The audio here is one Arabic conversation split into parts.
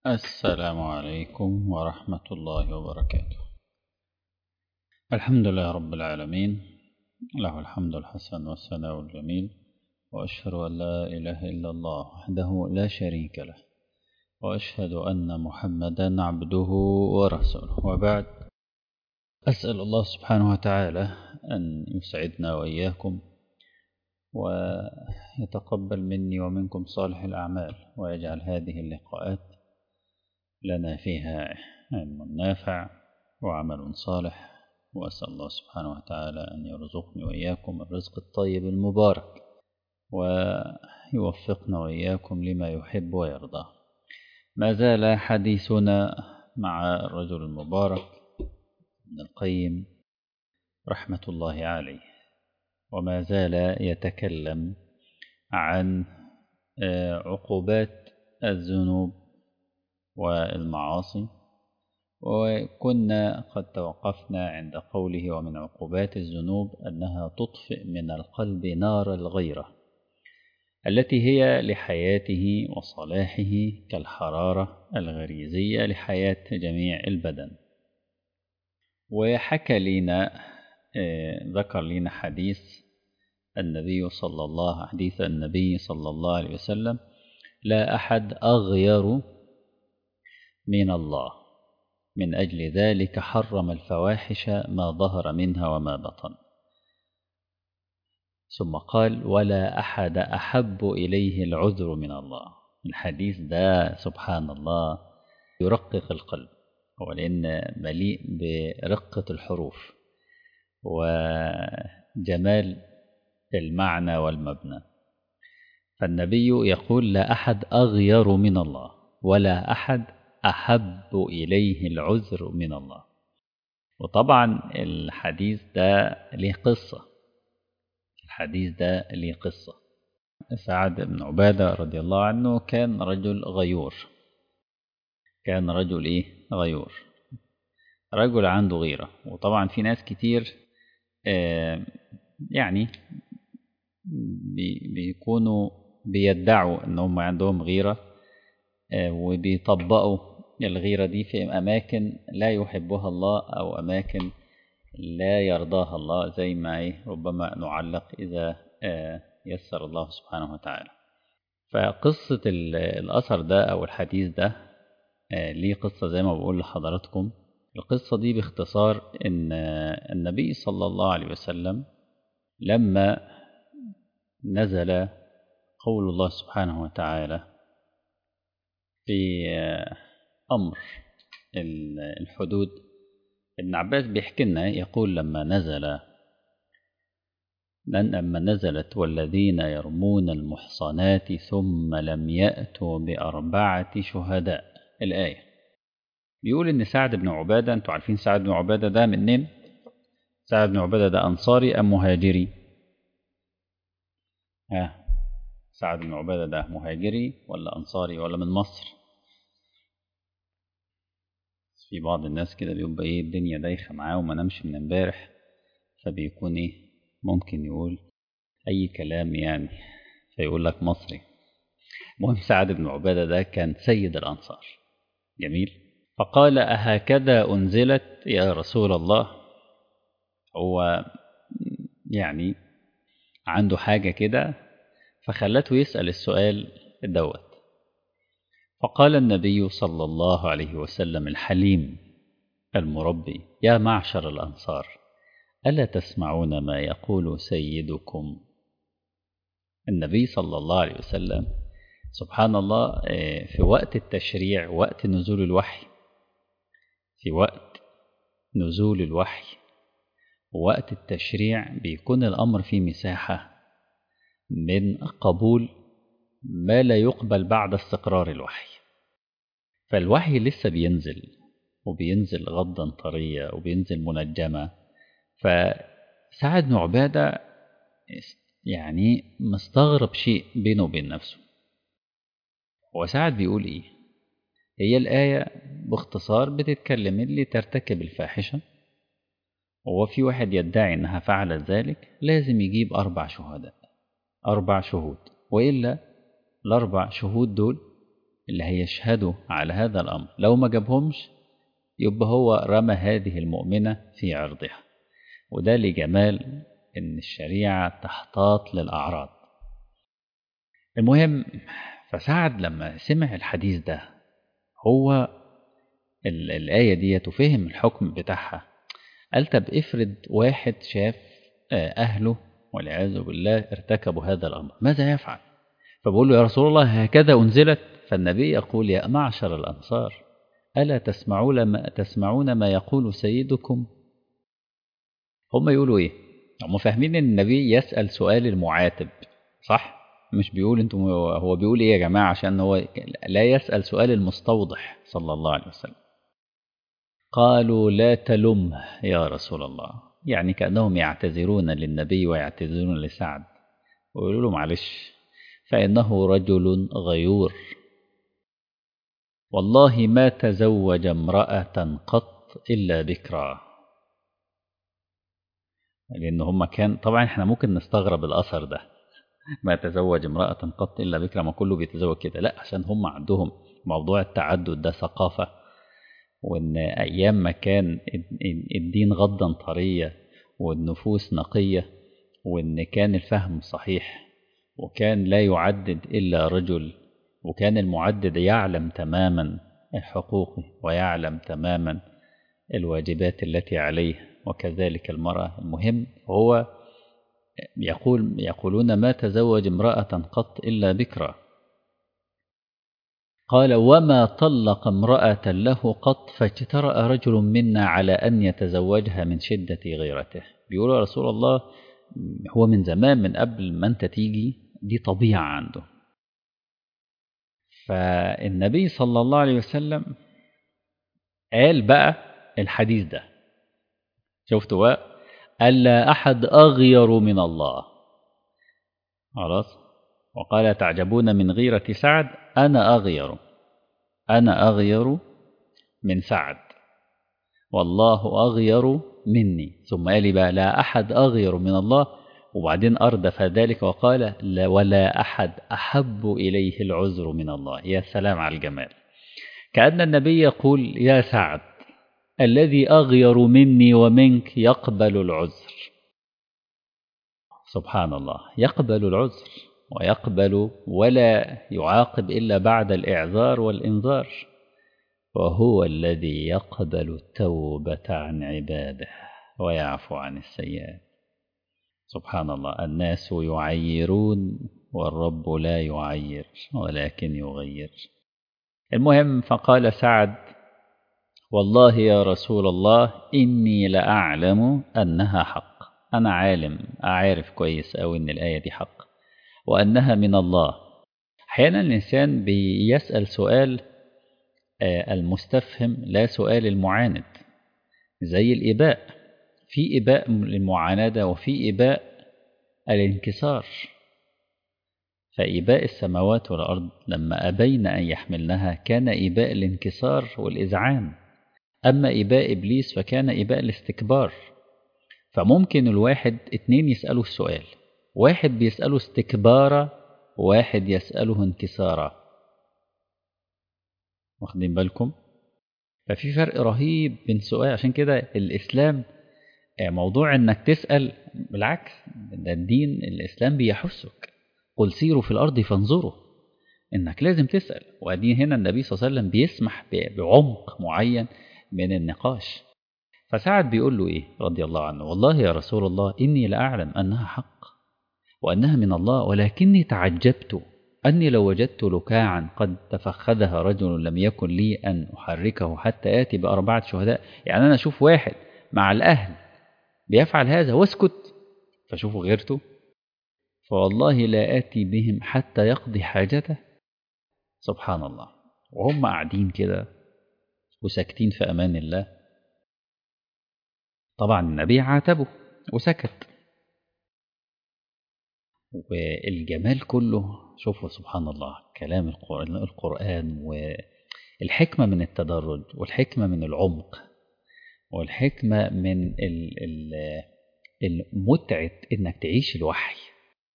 السلام عليكم ورحمة الله وبركاته. الحمد لله رب العالمين، له الحمد الحسن والثناء الجميل، وأشهد أن لا إله إلا الله وحده لا شريك له، وأشهد أن محمدا عبده ورسوله، وبعد. أسأل الله سبحانه وتعالى أن يسعدنا وإياكم ويتقبل مني ومنكم صالح الأعمال، ويجعل هذه اللقاءات لنا فيها علم نافع وعمل صالح. وأسأل الله سبحانه وتعالى أن يرزقني وإياكم الرزق الطيب المبارك، ويوفقنا وإياكم لما يحب ويرضى. ما زال حديثنا مع الرجل المبارك ابن القيم رحمة الله عليه، وما زال يتكلم عن عقوبات الذنوب والمعاصي، وكنا قد توقفنا عند قوله: ومن عقوبات الذنوب أنها تطفئ من القلب نار الغيرة التي هي لحياته وصلاحه كالحرارة الغريزية لحياة جميع البدن. وحكى لنا ذكر لنا حديث النبي صلى الله عليه وسلم: لا أحد أغير من الله، من أجل ذلك حرم الفواحش ما ظهر منها وما بطن. ثم قال: ولا أحد أحب إليه العذر من الله. الحديث ده سبحان الله يرقق القلب، ولأن مليء برقة الحروف وجمال المعنى والمبنى. فالنبي يقول: لا أحد أغير من الله، ولا أحد أحب إليه العذر من الله. وطبعا الحديث ده له قصة. سعد بن عبادة رضي الله عنه كان رجل غيور، رجل عنده غيرة. وطبعا في ناس كتير يعني بيكونوا بيدعوا أنهم عندهم غيرة، وبيطبقوا الغيرة دي في أماكن لا يحبها الله أو أماكن لا يرضاها الله، زي ما ربما نعلق إذا يسر الله سبحانه وتعالى. فقصة الأثر ده أو الحديث ده ليه قصة زي ما بقول لحضراتكم. القصة دي باختصار إن النبي صلى الله عليه وسلم لما نزل قول الله سبحانه وتعالى في أمر الحدود، ابن عباس بيحكي لنا يقول: لما نزلت والذين يرمون المحصنات ثم لم يأتوا ب4 شهداء، الآية بيقول إن سعد بن عبادة، أنتوا عارفين سعد بن عبادة ده منين؟ سعد بن عبادة ده أنصاري أم مهاجري؟ سعد بن عبادة ده مهاجري ولا أنصاري ولا من مصر؟ في بعض الناس كده بيبقى الدنيا دايخة معاه وما نمشي من امبارح، فبيكون ممكن يقول أي كلام يعني، فيقول لك مصري. المهم سعد بن عبادة ده كان سيد الأنصار. جميل. فقال: أهكذا أنزلت يا رسول الله؟ هو يعني عنده حاجة كده فخلته يسأل السؤال دوت. فقال النبي صلى الله عليه وسلم الحليم المربي: يا معشر الأنصار، ألا تسمعون ما يقول سيدكم؟ النبي صلى الله عليه وسلم سبحان الله في وقت التشريع، وقت نزول الوحي، ووقت التشريع بيكون الأمر فيه مساحة من قبول ما لا يقبل بعد استقرار الوحي. فالوحي لسه بينزل غضا طرية وبينزل منجمة. فسعد بن عبادة يعني مستغرب شيء بينه وبين نفسه. وسعد بيقول هي الآية باختصار بتتكلم اللي ترتكب الفاحشة وفي واحد يدعي أنها فعلت ذلك لازم يجيب 4 شهود، وإلا ال4 شهود دول اللي هيشهدوا على هذا الأمر، لو ما جابهمش يبقى هو رمى هذه المؤمنة في عرضها. وده لجمال إن الشريعة تحتاط للأعراض. المهم، فسعد لما سمع الحديث ده، هو الآية دي وفهم الحكم بتاعها، قال طب افرض واحد شاف أهله والعياذ بالله ارتكبوا هذا الأمر، ماذا يفعل؟ فبقول له يا رسول الله هكذا أنزلت؟ فالنبي يقول يا معشر الأنصار ألا تسمعون ما يقول سيدكم؟ هم يقولوا إيه؟ هم فاهمين إن النبي يسأل سؤال المعاتب، صح؟ مش بيقول انتم، هو بيقول إيه يا جماعة؟ عشان هو لا يسأل سؤال المستوضح صلى الله عليه وسلم. قالوا لا تلمه يا رسول الله، يعني كأنهم يعتذرون للنبي ويعتذرون لسعد ويقولوا له معلش، فإنه رجل غيور، والله ما تزوج امرأة قط إلا بكرا. لأن هم كان طبعا احنا ممكن نستغرب الأثر ده، ما تزوج امرأة قط إلا بكرا، ما كله بيتزوج كده، لا، عشان هم عندهم موضوع التعدد ده ثقافة، وإن أيام ما كان الدين غضا طرية والنفوس نقية، وإن كان الفهم صحيح، وكان لا يعدد إلا رجل، وكان المعدد يعلم تماما حقوقه ويعلم تماما الواجبات التي عليه، وكذلك المرأة. المهم هو يقولون ما تزوج امرأة قط إلا بكرا. قال وما طلق امرأة له قط فاجترأ رجل منا على أن يتزوجها من شدة غيرته. بيقول يا رسول الله هو من زمان، من قبل ما أنت تيجي، دي طبيعة عنده. فالنبي صلى الله عليه وسلم قال بقى الحديث ده، شفتوا بقى، ألا أحد أغير من الله، خلاص. وقال تعجبون من غيرة سعد، أنا أغير من سعد والله أغير مني. ثم قال بقى لا أحد أغير من الله، وبعدين أردف ذلك وقال لا ولا أحد أحب إليه العذر من الله. يا سلام على الجمال، كأن النبي يقول يا سعد الذي أغير مني ومنك يقبل العذر. سبحان الله، يقبل العذر ويقبل ولا يعاقب إلا بعد الإعذار والإنذار، وهو الذي يقبل التوبة عن عباده ويعفو عن السيئات. سبحان الله، الناس يعيرون والرب لا يعير ولكن يغير. المهم، فقال سعد والله يا رسول الله إني لأعلم أنها حق، أنا أعرف كويس أوي إن الآية دي حق وأنها من الله. أحيانا الإنسان بيسأل سؤال المستفهم لا سؤال المعاند، زي الإباء، في إباء للمعاندة وفي إباء الانكسار. فإباء السماوات والأرض لما أبين أن يحملنها كان إباء الانكسار والإذعان، أما إباء إبليس فكان إباء الاستكبار. فممكن الواحد اتنين يسألوا السؤال، واحد بيسأله استكبارا، واحد يسأله انكسارا، واخدين بالكم؟ ففي فرق رهيب بين سؤال. عشان كده الإسلام موضوع انك تسأل، بالعكس ده الدين الإسلام بيحثك، قل سيروا في الأرض فانظروا، انك لازم تسأل. وادي هنا النبي صلى الله عليه وسلم بيسمح بعمق معين من النقاش. فسعد بيقول له ايه رضي الله عنه، والله يا رسول الله إني لأعلم أنها حق وأنها من الله، ولكني تعجبت أني لو وجدت لكاعا قد تفخذها رجل لم يكن لي أن أحركه حتى آتي ب4 شهداء. يعني أنا أشوف واحد مع الأهل بيفعل هذا واسكت، فشوفوا غيرته، فوالله لا آتي بهم حتى يقضي حاجته. سبحان الله، وهم قاعدين كده وساكتين في أمان الله. طبعا النبي عاتبه وسكت. والجمال كله، شوفوا سبحان الله، كلام القرآن والحكمة من التدرج، والحكمة من العمق، والحكمة من المتعة إنك تعيش الوحي.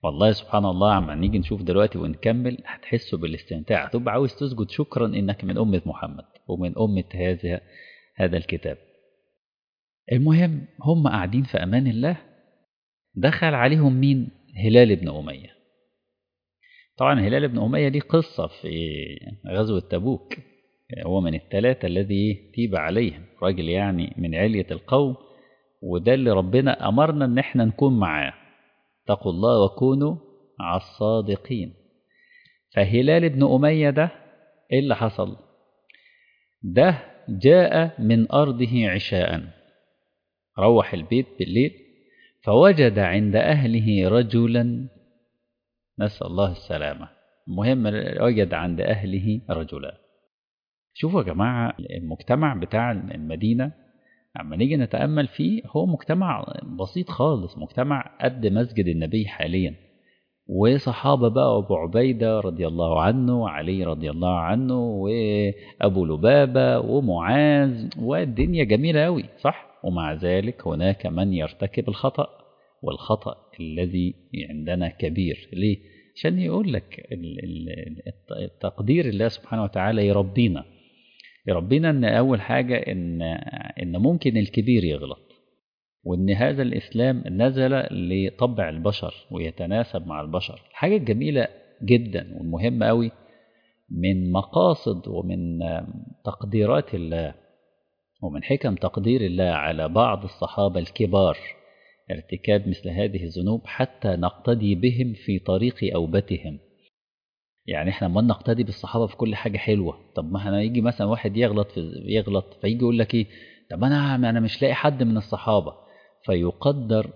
والله سبحان الله، عم نيجي نشوف دلوقتي ونكمل هتحسوا بالاستمتاع، هتبقى عاوز تسجد شكرا إنك من أمة محمد ومن أمة هذا الكتاب. المهم هم قاعدين في أمان الله، دخل عليهم مين؟ هلال بن أمية. طبعا هلال بن أمية ليه قصة في غزوة تبوك، هو من الثلاثة الذي تيب عليهم، راجل يعني من علية القوم، وده اللي ربنا أمرنا إن احنا نكون معاه، اتقوا الله وكونوا مع الصادقين. فهلال بن أمية ده إيه اللي حصل؟ ده جاء من أرضه عشاء، روح البيت بالليل فوجد عند أهله رجلا، نسأل الله السلامة، المهم وجد عند أهله رجلا. شوفوا يا جماعة المجتمع بتاع المدينة عما نيجي نتأمل فيه هو مجتمع بسيط خالص، مجتمع قد مسجد النبي حاليا، وصحابة بقى، أبو عبيدة رضي الله عنه، وعلي رضي الله عنه، وأبو لبابة ومعاذ، والدنيا جميلة أوي صح؟ ومع ذلك هناك من يرتكب الخطأ، والخطأ الذي عندنا كبير. ليه؟ عشان يقول لك تقدير الله سبحانه وتعالى يربينا ان اول حاجة ان ممكن الكبير يغلط، وان هذا الاسلام نزل لطبع البشر ويتناسب مع البشر. الحاجة الجميلة جدا والمهمة قوي من مقاصد ومن تقديرات الله ومن حكم تقدير الله على بعض الصحابة الكبار ارتكاب مثل هذه الذنوب حتى نقتدي بهم في طريق أوبتهم. يعني احنا ما نقتدي بالصحابة في كل حاجة حلوة. طب ما احنا يجي مثلا واحد يغلط فيجي يقول لك ايه، طب انا مش لاقي حد من الصحابة، فيقدر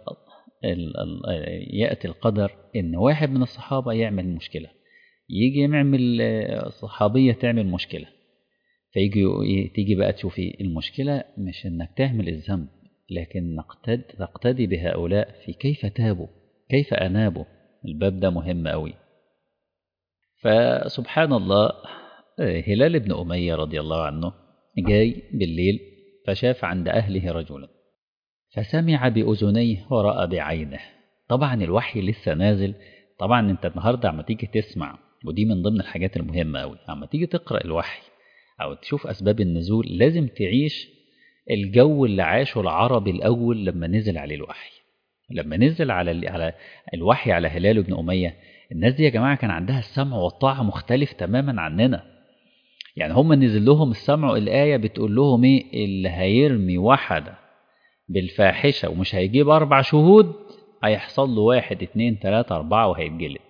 يأتي القدر ان واحد من الصحابة يعمل مشكلة، يجي يعمل صحابية تعمل مشكلة، تيجي بقى تشوفي المشكلة مش انك تعمل الذنب، لكن تقتدي بهؤلاء في كيف تابوا كيف أنابوا. الباب ده مهم قوي. فسبحان الله، هلال بن أمية رضي الله عنه جاي بالليل فشاف عند أهله رجلا، فسمع بأذنيه ورأى بعينه. طبعا الوحي لسه نازل. طبعا انت النهاردة عم تيجي تسمع، ودي من ضمن الحاجات المهمة قوي، عم تيجي تقرأ الوحي أو تشوف أسباب النزول لازم تعيش الجو اللي عاشه العرب الأول لما نزل عليه الوحي. لما نزل على الوحي على هلال بن أمية، الناس دي يا جماعة كان عندها السمع والطاعة مختلف تماما عننا. يعني هم نزل لهم السمع، الآية بتقول لهم ايه، اللي هيرمي واحدة بالفاحشة ومش هيجيب 4 شهود هيحصل له 1 2 3 4 وهيتجلد.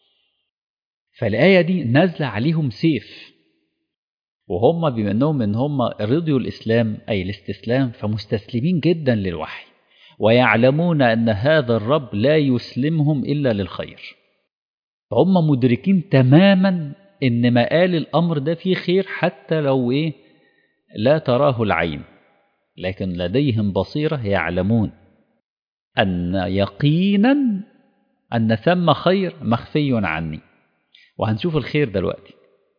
فالآية دي نازلة عليهم سيف، وهم بما انهم ان هم رضيوا الإسلام أي الاستسلام فمستسلمين جدا للوحي، ويعلمون أن هذا الرب لا يسلمهم إلا للخير. فهم مدركين تماما ان مآل الأمر ده فيه خير، حتى لو ايه لا تراه العين، لكن لديهم بصيرة يعلمون أن يقينا أن ثم خير مخفي عني، وهنشوف الخير دلوقتي.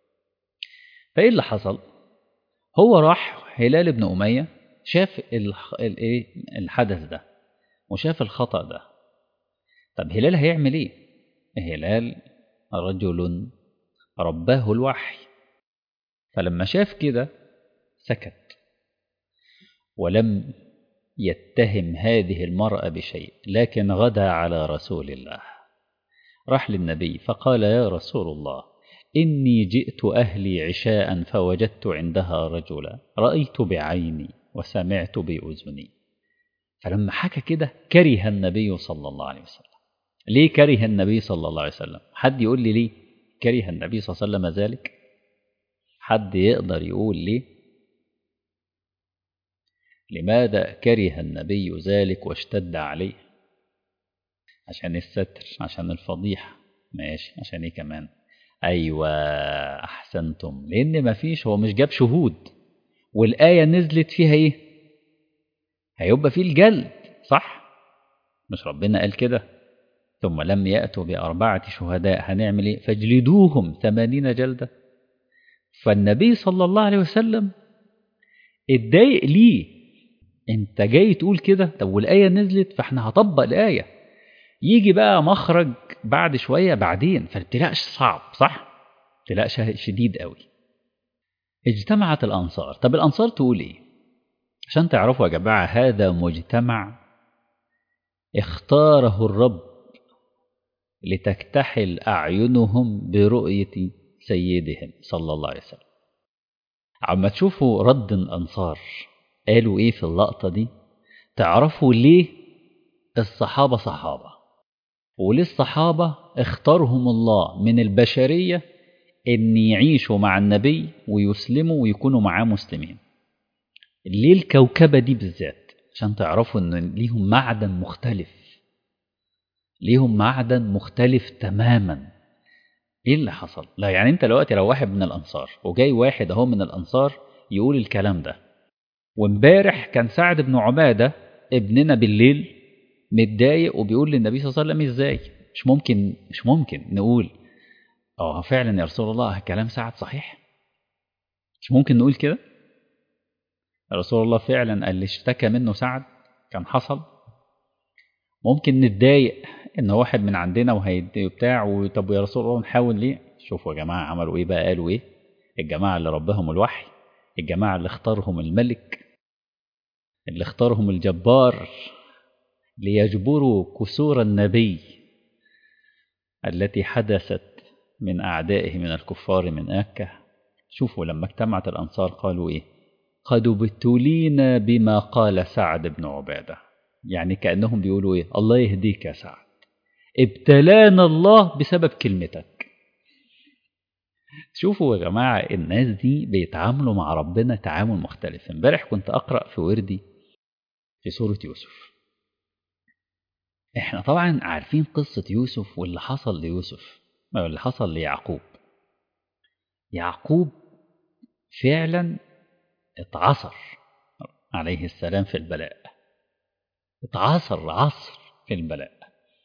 فإيه اللي حصل؟ هو راح هلال بن أمية شاف الحدث ده وشاف الخطأ ده. طب هلال هيعمل ايه؟ هلال رجل رباه الوحي، فلما شاف كده سكت ولم يتهم هذه المرأة بشيء، لكن غدا على رسول الله، راح للنبي فقال يا رسول الله إني جئت أهلي عشاء فوجدت عندها رجلا رأيت بعيني وسمعت بأذني. فلما حكى كده كره النبي صلى الله عليه وسلم. ليه كره النبي صلى الله عليه وسلم؟ حد يقول لي ليه كره النبي صلى الله عليه وسلم ذلك؟ حد يقدر يقول ليه؟ لماذا كره النبي ذلك واشتد عليه؟ عشان الستر، عشان الفضيحة، ماشي، عشان ايه كمان؟ ايوه احسنتم، لان مفيش، هو مش جاب شهود، والآية نزلت فيها ايه؟ هيبقى فيه الجلد صح؟ مش ربنا قال كده؟ ثم لم يأتوا ب4 شهداء هنعمل ايه؟ فاجلدوهم 80 جلدة. فالنبي صلى الله عليه وسلم اتضايق ليه؟ انت جاي تقول كده؟ طب والآية نزلت فاحنا هطبق الآية، يجي بقى مخرج بعد شوية بعدين، فالابتلاء صعب صح؟ ابتلاء شديد قوي. اجتمعت الأنصار. طب الأنصار تقول إيه؟ عشان تعرفوا يا جماعة هذا مجتمع اختاره الرب لتكتحل أعينهم برؤية سيدهم صلى الله عليه وسلم. عما تشوفوا رد الأنصار قالوا إيه في اللقطة دي، تعرفوا ليه الصحابة صحابة، وليه الصحابة اختارهم الله من البشرية إن يعيشوا مع النبي ويسلموا ويكونوا معاه مسلمين. ليه الكوكبة دي بالذات؟ عشان تعرفوا إن ليهم معدن مختلف، ليهم معدن مختلف تماما. ايه اللي حصل؟ لا يعني انت دلوقتي لو واحد من الانصار وجاي واحد اهو من الانصار يقول الكلام ده، وامبارح كان سعد بن عبادة ابننا بالليل متضايق وبيقول للنبي صلى الله عليه وسلم ازاي؟ مش ممكن نقول فعلا يا رسول الله كلام سعد صحيح؟ مش ممكن نقول كده؟ رسول الله فعلا اللي اشتكى منه سعد كان حصل؟ ممكن نتضايق ان واحد من عندنا وهيدي وبتاع، طب يا رسول الله نحاول ليه؟ شوفوا يا جماعه عملوا ايه بقى، قالوا ايه؟ الجماعه اللي ربهم الوحي، الجماعه اللي اختارهم الملك، اللي اختارهم الجبار ليجبروا كسور النبي التي حدثت من اعدائه من الكفار من مكه. شوفوا لما اجتمعت الانصار قالوا ايه؟ قد ابتلينا بما قال سعد بن عباده. يعني كأنهم بيقولوا ايه؟ الله يهديك يا سعد، ابتلانا الله بسبب كلمتك. شوفوا يا جماعة الناس دي بيتعاملوا مع ربنا تعامل مختلف. امبارح كنت أقرأ في وردي في سورة يوسف. احنا طبعا عارفين قصة يوسف واللي حصل ليوسف واللي حصل ليعقوب. يعقوب فعلا اتعصر عليه السلام في البلاء، اتعصر عصر في البلاء.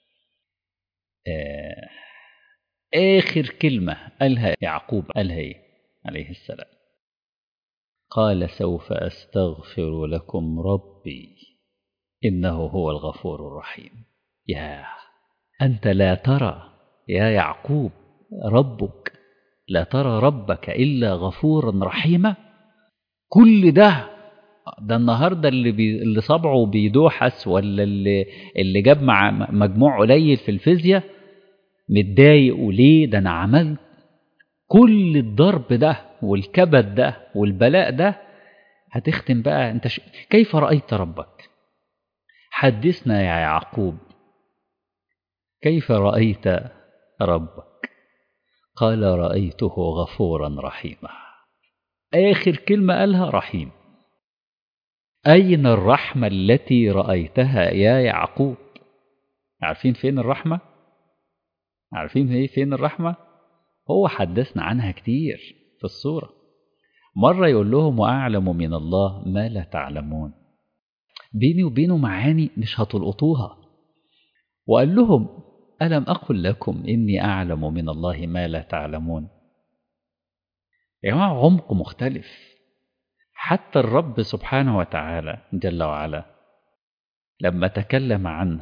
آخر كلمة قالها يعقوب قالها إيه عليه السلام؟ قال سوف أستغفر لكم ربي إنه هو الغفور الرحيم. يا أنت لا ترى يا يعقوب ربك، لا ترى ربك إلا غفورا رحيما. كل ده النهاردة اللي صبعه بيدوحس ولا اللي جاب مع مجموع قليل في الفيزياء متضايق وليه؟ ده أنا عملت كل الضرب ده والكبد ده والبلاء ده. هتختم بقى انت كيف رأيت ربك؟ حدثنا يا يعقوب كيف رأيت ربك؟ قال رأيته غفورا رحيما. آخر كلمة قالها رحيم. أين الرحمة التي رأيتها يا يعقوب؟ عارفين فين الرحمة؟ عارفين فين الرحمة؟ هو حدثنا عنها كتير في السورة. مرة يقول لهم وأعلم من الله ما لا تعلمون، بيني وبينه معاني مش هتلقطوها. وقال لهم ألم أقل لكم إني أعلم من الله ما لا تعلمون. يا جماعة عمق مختلف. حتى الرب سبحانه وتعالى جل وعلا لما تكلم عنه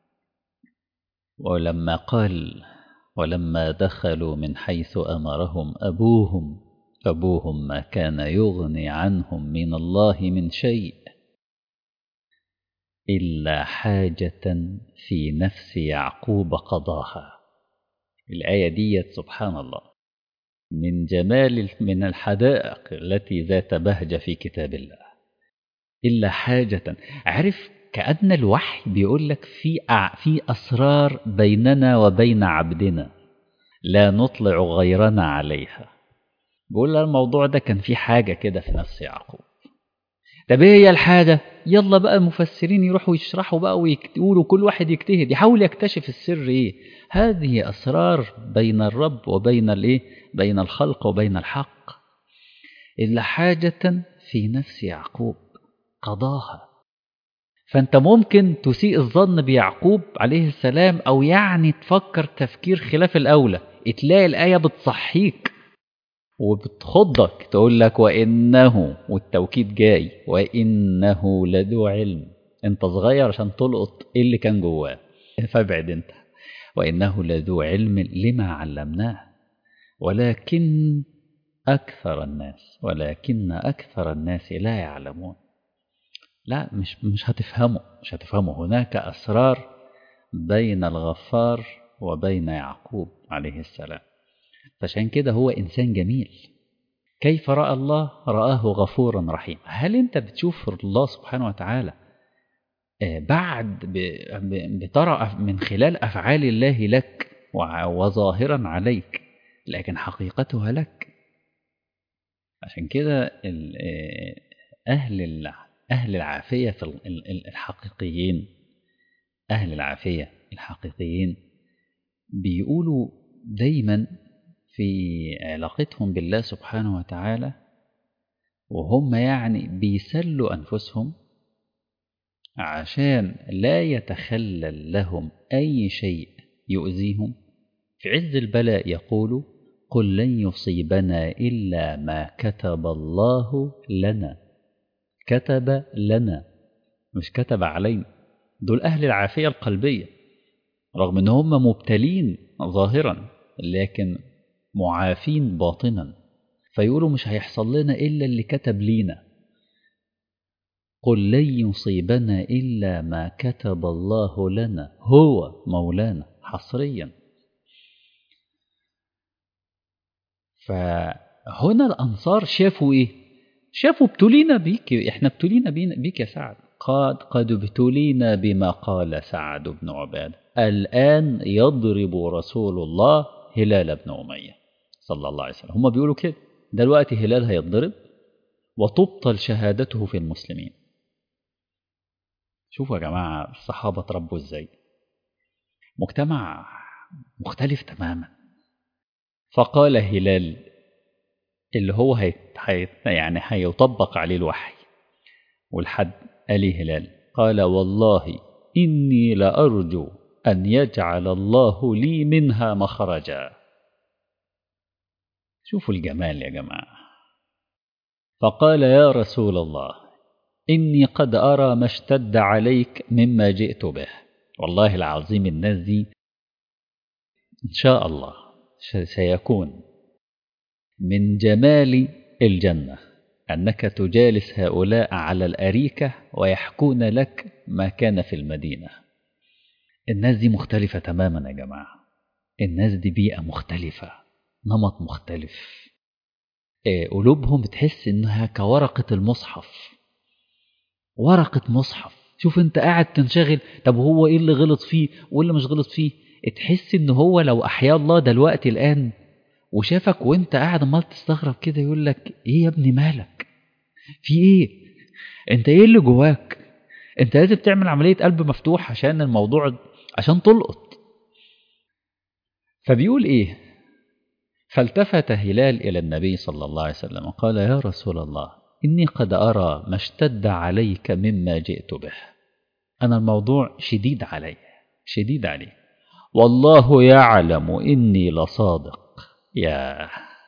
ولما قال ولما دخلوا من حيث أمرهم أبوهم ما كان يغني عنهم من الله من شيء إلا حاجة في نفس يعقوب قضاها. الآية دي سبحان الله من جمال من الحدائق التي ذات بهجة في كتاب الله. إلا حاجة، عارف كأن الوحي بيقول لك في أسرار بيننا وبين عبدنا لا نطلع غيرنا عليها. بيقول الموضوع ده كان في حاجة كده في نفس يعقوب. طب ايه هي الحاجة؟ يلا بقى المفسرين يروحوا يشرحوا بقى ويقولوا كل واحد يجتهد يحاول يكتشف السر ايه. هذه أسرار بين الرب وبين الايه، بين الخلق وبين الحق. إلا حاجة في نفس يعقوب قضاها. فأنت ممكن تسيء الظن بيعقوب عليه السلام، أو يعني تفكر تفكير خلاف الأولى، تلاقي الآية بتصحيك وبتخضك تقول لك وإنه، والتوكيد جاي، وإنه لذو علم. أنت صغير عشان تلقط إيه اللي كان جواه. فابعد أنت. وإنه لذو علم لما علمناه ولكن أكثر الناس لا يعلمون. لا، مش هتفهمه. هناك أسرار بين الغفار وبين يعقوب عليه السلام. فعشان كده هو إنسان جميل. كيف رأى الله؟ رآه غفورا رحيم. هل أنت بتشوف الله سبحانه وتعالى بعد بترى من خلال أفعال الله لك وظاهرا عليك، لكن حقيقتها لك؟ عشان كده أهل العافية الحقيقيين، أهل العافية الحقيقيين بيقولوا دايما في علاقتهم بالله سبحانه وتعالى، وهم يعني بيسلوا أنفسهم عشان لا يتخلل لهم أي شيء يؤذيهم. في عز البلاء يقولوا: قل لن يصيبنا إلا ما كتب الله لنا. كتب لنا، مش كتب علينا. دول أهل العافية القلبية، رغم أن هم مبتلين ظاهرا لكن معافين باطنا، فيقولوا مش هيحصل لنا إلا اللي كتب لينا. قل لن يصيبنا إلا ما كتب الله لنا هو مولانا حصريا. فهنا الأنصار شافوا إيه؟ شافوا ابتلينا بيك، إحنا ابتلينا بيك يا سعد. قد ابتلينا بما قال سعد بن عبادة. الآن يضرب رسول الله هلال بن أمية صلى الله عليه وسلم. هم بيقولوا كده، دلوقتي هلال هيضرب وتبطل شهادته في المسلمين. شوفوا يا جماعة الصحابة تربوا ازاي، مجتمع مختلف تماما. فقال هلال اللي هو يعني هيطبق عليه الوحي، والحد قال هلال قال: والله إني لأرجو أن يجعل الله لي منها مخرجا. شوفوا الجمال يا جماعة. فقال: يا رسول الله إني قد أرى ما اشتد عليك مما جئت به. والله العظيم الناس دي إن شاء الله سيكون من جمال الجنة أنك تجالس هؤلاء على الأريكة ويحكون لك ما كان في المدينة. الناس دي مختلفة تماما يا جماعة. الناس دي بيئة مختلفة، نمط مختلف. قلوبهم بتحس إنها كورقة المصحف، ورقة مصحف. شوف انت قاعد تنشغل، طب هو ايه اللي غلط فيه واللي مش غلط فيه؟ تحس ان هو لو احيا الله دلوقتي الان وشافك وانت قاعد عمال تستغرب كده، يقول لك: ايه يا ابني مالك؟ في ايه؟ انت ايه اللي جواك؟ انت لازم تعمل عملية قلب مفتوح عشان الموضوع، عشان تلقط. فبيقول ايه؟ فالتفت هلال الى النبي صلى الله عليه وسلم قال: يا رسول الله إني قد أرى ما اشتد عليك مما جئت به. أنا الموضوع شديد علي، والله يعلم إني لصادق. يا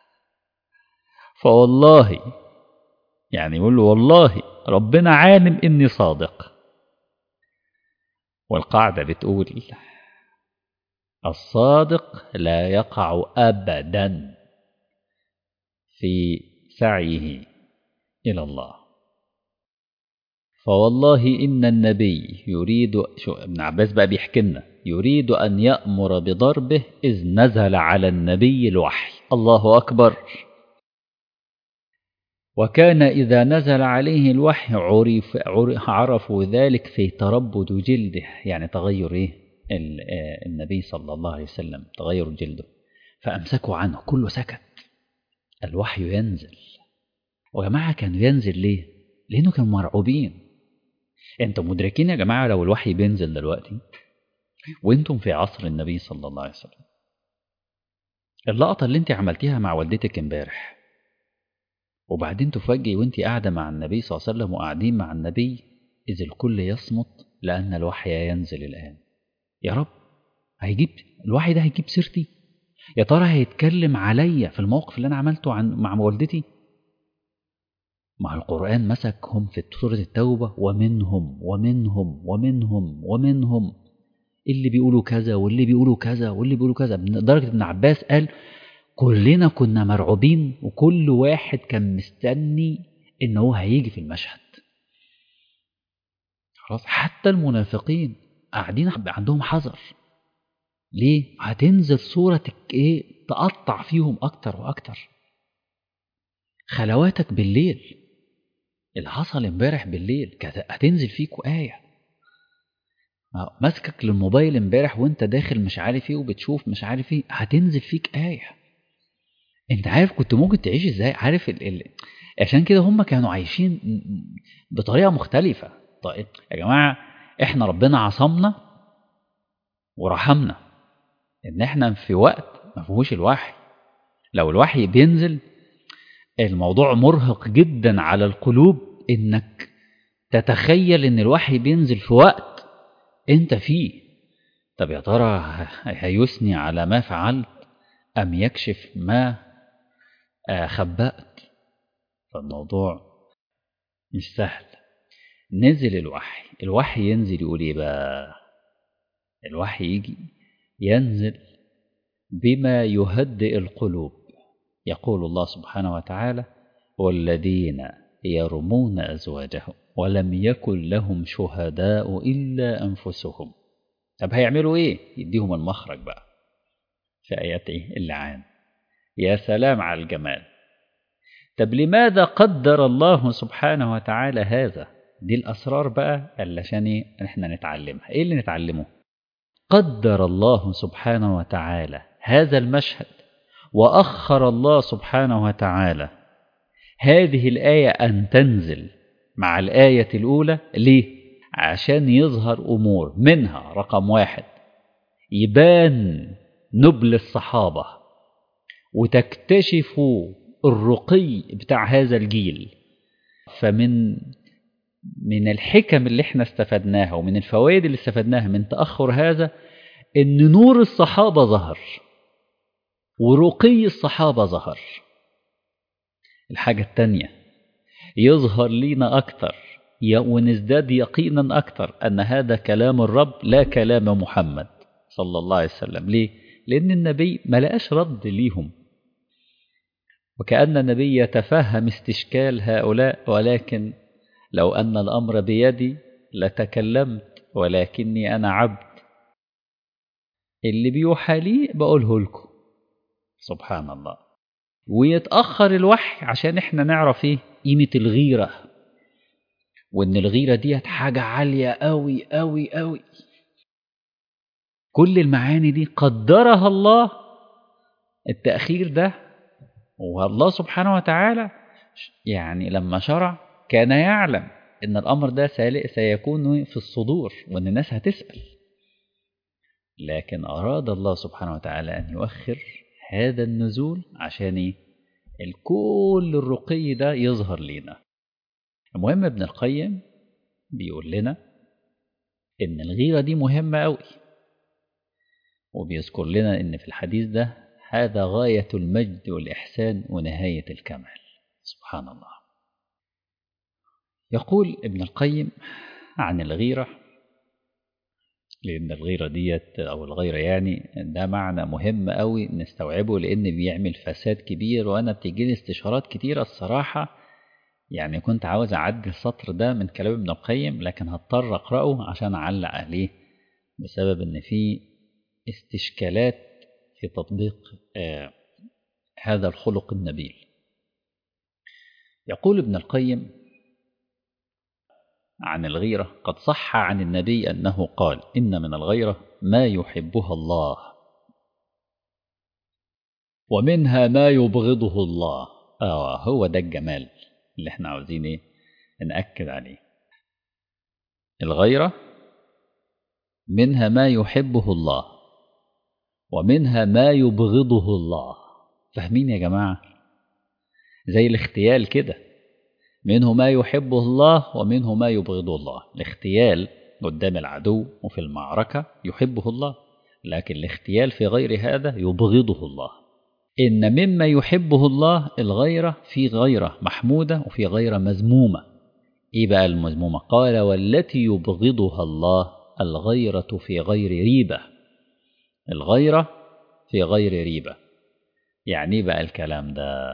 فوالله، يعني يقول له والله ربنا عالم إني صادق. والقاعدة بتقول: الصادق لا يقع أبدا في سعيه إلى الله. فوالله إن النبي يريد، ابن عباس بقى بيحكي لنا، يريد أن يأمر بضربه إذ نزل على النبي الوحي. الله أكبر. وكان إذا نزل عليه الوحي عرفوا ذلك في تربد جلده، يعني تغير النبي صلى الله عليه وسلم، تغير جلده. فأمسكوا عنه، كله سكت. الوحي ينزل. وجماعة كانوا ينزل ليه؟ لأنه كانوا مرعوبين. انتم مدركين يا جماعة لو الوحي بينزل دلوقتي وانتم في عصر النبي صلى الله عليه وسلم، اللقطة اللي انت عملتيها مع والدتك امبارح، وبعدين تفاجئي وانت قاعدة مع النبي صلى الله عليه وسلم وقاعدين مع النبي إذ الكل يصمت لأن الوحي ينزل الآن. يا رب، الوحي ده هيجيب سيرتي؟ يا ترى هيتكلم عليا في الموقف اللي أنا عملته مع والدتي؟ مع القرآن مسكهم في سورة التوبة: ومنهم ومنهم ومنهم ومنهم. اللي بيقولوا كذا واللي بيقولوا كذا واللي بيقولوا كذا، لدرجة ابن عباس قال كلنا كنا مرعوبين وكل واحد كان مستني إن هو هيجي في المشهد. خلاص حتى المنافقين قاعدين عندهم حذر. ليه؟ هتنزل صورة ايه تقطع فيهم أكتر وأكتر. خلواتك بالليل اللي حصل امبارح بالليل هتنزل فيكوا آية. ماسكك للموبايل امبارح وانت داخل مش عارف ايه وبتشوف مش عارف ايه، هتنزل فيك آية. انت عارف كنت ممكن تعيش ازاي؟ عارف عشان كده هم كانوا عايشين بطريقة مختلفة. طيب يا جماعة احنا ربنا عصمنا ورحمنا ان احنا في وقت ما فيهوش الوحي. لو الوحي بينزل الموضوع مرهق جدا على القلوب، انك تتخيل ان الوحي بينزل في وقت انت فيه. طب يا ترى هيثني على ما فعلت ام يكشف ما خبأت؟ فالموضوع مش سهل. نزل الوحي ينزل يقول ايه بقى؟ الوحي يجي ينزل بما يهدئ القلوب. يقول الله سبحانه وتعالى والذين يرمون أزواجهم ولم يكن لهم شهداء إلا أنفسهم. طب هيعملوا إيه؟ يديهم المخرج بقى في آيات اللعان. يا سلام على الجمال. طب لماذا قدر الله سبحانه وتعالى هذا؟ دي الأسرار بقى علشان احنا نتعلمها. إيه اللي نتعلمه؟ قدر الله سبحانه وتعالى هذا المشهد وأخر الله سبحانه وتعالى هذه الآية أن تنزل مع الآية الأولى. ليه؟ عشان يظهر أمور منها. رقم 1 يبان نبل الصحابة وتكتشفوا الرقي بتاع هذا الجيل. من الحكم اللي احنا استفدناها ومن الفوائد اللي استفدناها من تأخر هذا إن نور الصحابة ظهر ورقي الصحابة ظهر. الحاجة التانية يظهر لنا أكتر ونزداد يقينا أكتر أن هذا كلام الرب لا كلام محمد صلى الله عليه وسلم. ليه؟ لأن النبي ما لقاش رد ليهم، وكأن النبي يتفهم استشكال هؤلاء، ولكن لو أن الأمر بيدي لتكلمت ولكني أنا عبد، اللي بيوحى لي بقوله لكم. سبحان الله. ويتأخر الوحي عشان احنا نعرف ايه قيمة الغيرة، وان الغيرة دي حاجة عالية قوي قوي قوي. كل المعاني دي قدرها الله. التأخير ده والله سبحانه وتعالى يعني لما شرع كان يعلم ان الامر ده سيكون في الصدور وان الناس هتسأل، لكن اراد الله سبحانه وتعالى ان يؤخر هذا النزول عشان الكل الرقي ده يظهر لنا. المهم ابن القيم بيقول لنا ان الغيرة دي مهمة قوي، وبيذكر لنا ان في الحديث ده هذا غاية المجد والإحسان ونهاية الكمال. سبحان الله. يقول ابن القيم عن الغيرة، لأن الغيرة ديت أو الغيرة يعني ده معنى مهم قوي نستوعبه، لأن بيعمل فساد كبير. وأنا بتجيلي استشارات كتيرة الصراحة، يعني كنت عاوز أعدي السطر ده من كلام ابن القيم لكن هضطر أقرأه عشان أعلق عليه، بسبب أن في استشكالات في تطبيق هذا الخلق النبيل. يقول ابن القيم عن الغيرة: قد صح عن النبي أنه قال إن من الغيرة ما يحبها الله ومنها ما يبغضه الله. هو ده الجمال اللي احنا عاوزين ايه نأكد عليه. الغيرة منها ما يحبه الله ومنها ما يبغضه الله. فاهمين يا جماعة؟ زي الاختيال كده، منه ما يحبه الله ومنه ما يبغضه الله. الاختيال قدام العدو وفي المعركة يحبه الله، لكن الاختيال في غير هذا يبغضه الله. إن مما يحبه الله الغيرة، في غيرة محمودة وفي غيرة مذمومة. إيه بقى المذمومة؟ قال والتي يبغضها الله الغيرة في غير ريبة. الغيرة في غير ريبة يعني بقى الكلام ده؟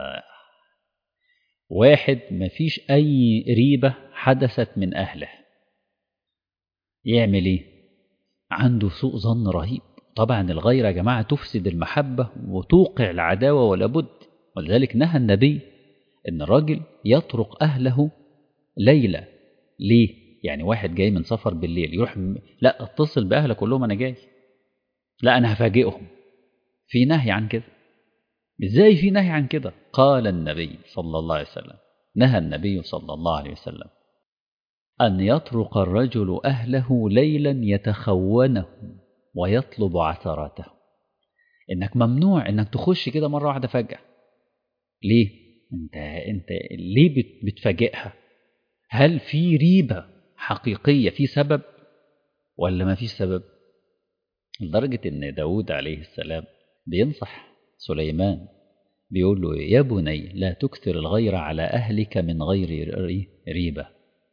واحد مفيش أي ريبة حدثت من أهله، يعمل إيه؟ عنده سوء ظن رهيب. طبعا الغيرة يا جماعة تفسد المحبة وتوقع العداوة ولا بد. ولذلك نهى النبي إن الراجل يطرق أهله ليلة. ليه؟ يعني واحد جاي من سفر بالليل يروح لا اتصل بأهلك قول لهم أنا جاي، لا أنا هفاجئهم. في نهي عن كده؟ إزاي في نهي عن كده؟ قال النبي صلى الله عليه وسلم، نهى النبي صلى الله عليه وسلم أن يطرق الرجل أهله ليلا يتخونه ويطلب عثراته. إنك ممنوع إنك تخش كده مرة واحدة فجأة. ليه؟ أنت ليه بتفاجئها؟ هل في ريبة حقيقية، في سبب ولا ما فيش سبب؟ لدرجة إن داود عليه السلام بينصح سليمان، بيقول له يا بني لا تكثر الغير على أهلك من غير ريبة